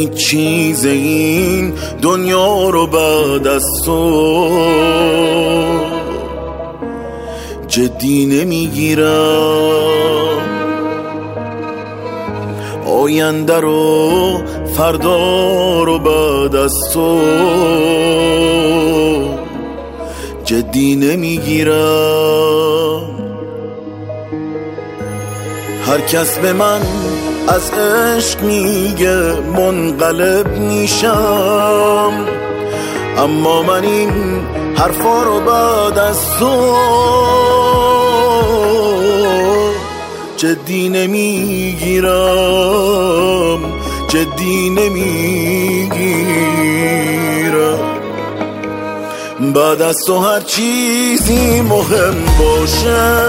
هیچ چیز این دنیا رو بعد از تو جدی نمیگیرم. آینده رو فردا رو بعد از تو جدی نمیگیرم. هر کس به من از عشق میگه منقلب میشم، اما من این حرفا رو بعد از تو جدی نمیگیرم، جدی نمیگیرم. بعد از تو هر چیزی مهم باشه،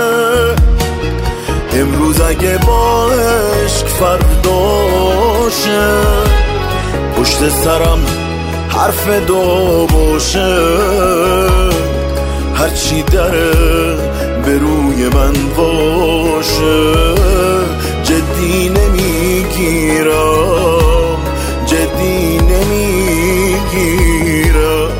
امروز اگه با عشق فرداشه، پشت سرم حرف دو باشه، هرچی دره به روی من باشه جدی نمیگیرم، جدی نمیگیرم.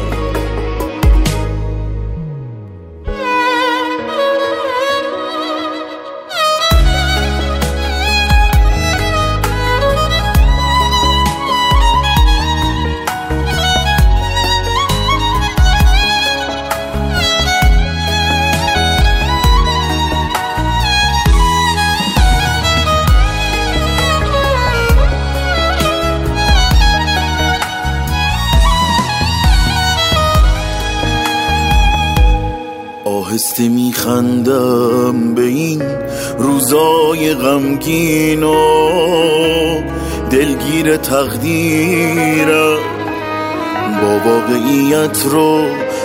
آهسته میخندم به این روزای غمگین و دلگیر تقدیرم، با واقعیت رو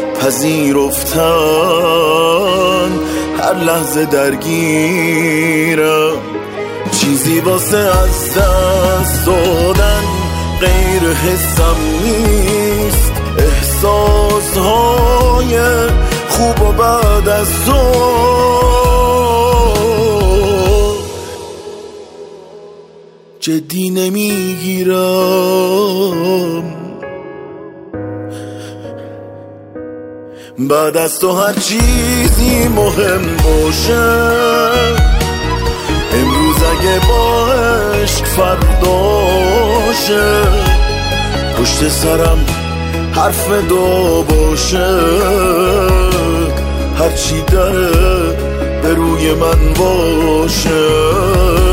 پذیرفتن هر لحظه درگیرم. چیزی واسه از دست دادن غیر حسم نیست، احساسهای خوب و بعد از تو جدی نمیگیرم. بعد از تو هر چیزی مهم باشه، امروز اگه با عشق فرداشه، پشت سرم حرف دو باشه، هرچی داره به روی من باشه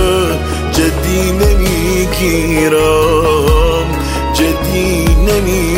جدی نمیگیرم، جدی نمیگیرم.